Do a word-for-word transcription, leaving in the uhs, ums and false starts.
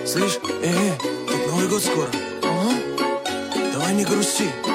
Слышь, э, э, тут Новый год скоро. Ага. Давай не грусти.